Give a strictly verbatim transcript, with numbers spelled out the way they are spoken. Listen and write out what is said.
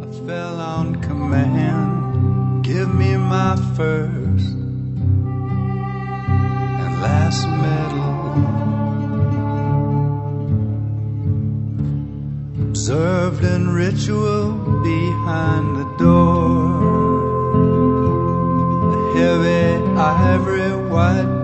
fell on command. Give me my first and last medal. Observed in ritual behind the door. A heavy ivory white